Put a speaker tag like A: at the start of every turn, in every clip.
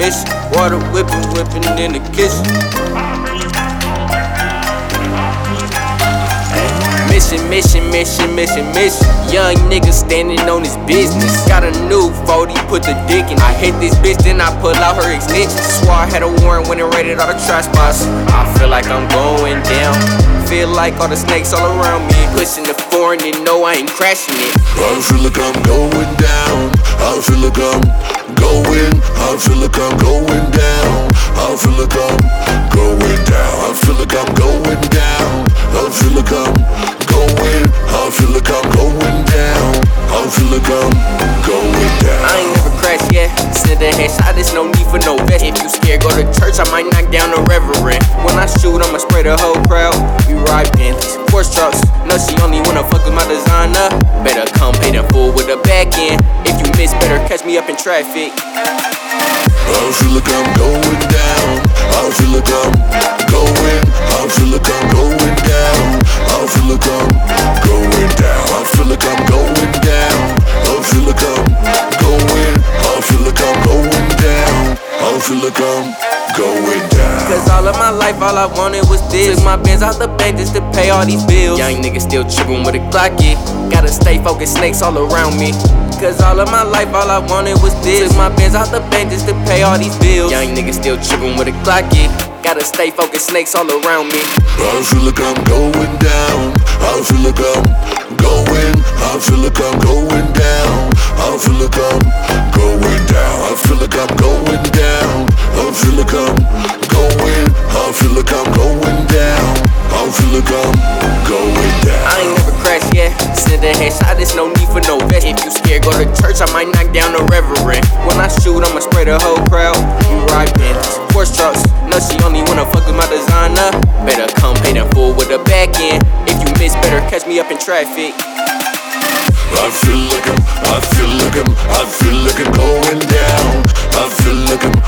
A: Ish, water whipping in the kitchen. Mission. Young nigga standing on his business. Got a new 40, put the dick in. I hit this bitch, then I pull out her extensions. Swore I had a warrant when it raided all the trash spots. I feel like I'm going down. Feel like all the snakes all around me. Pushing the foreign and no, I ain't crashing it.
B: I feel like I'm going down. I feel like I'm going. I feel like I'm going down. I feel like I'm going down. I feel like I'm going down. I feel like I'm going. I feel like I'm going down. I feel like I'm going down.
A: I ain't never crashed yet. Send a headshot, there's no need for no vest. If you scared, go to church, I might knock down the reverend. When I shoot, I'ma spray the whole crowd. We ride Bentleys, Porsche trucks. No, she only wanna fuck with my designer. Better come paid in full with a back end. If you miss, better catch me up in traffic.
B: I feel like I'm going down. I feel like I'm going. I feel like I'm going down. I feel like I'm going down. I feel like I'm going down. I feel like I'm going. I feel like I'm going down. I feel like I'm going down.
A: Cause all of my life, all I wanted was this. Took my bands out the bank just to pay all these bills. Young nigga still trippin' with a Glock, yeah. Gotta stay focused, snakes all around me. Cause all of my life, all I wanted was this. Took my bands out the bank just to pay all these bills. Young nigga still trippin' with a Glock, yeah. Gotta stay focused, snakes all around me.
B: I feel like I'm going down. I feel like I'm going. I feel like I'm going down. I feel like I'm going down. I feel like I'm going down. I feel like I'm going. I feel like I'm going down. I feel like I'm going down.
A: I ain't never crashed yet. Send a headshot, there's no need for no vest. If you scared, go to church, I might knock down the reverend. When I shoot, I'ma spray the whole crowd. We ride Bentleys, Porsche trucks. No, she only wanna fuck with my designer. Better come paid in full with a back end. If you miss, better catch me up in traffic.
B: I feel like I'm going down. I feel like I'm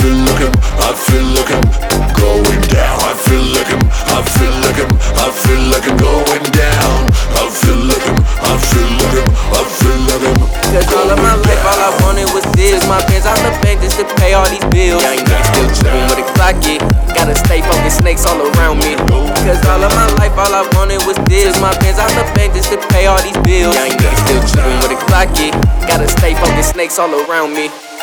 B: going down. I feel like I'm going down. I feel like I'm
A: Cause all of my life, all I wanted was this. My bands out the bank just to pay all these bills. Young nigga still trippin' with a Glock, yeah. Gotta stay focused, snakes all around me. Cause all of my life, all I wanted was this. My bands out the bank just to pay all these bills. Young nigga still trippin' with a Glock, yeah. Gotta stay focused, snakes all around me.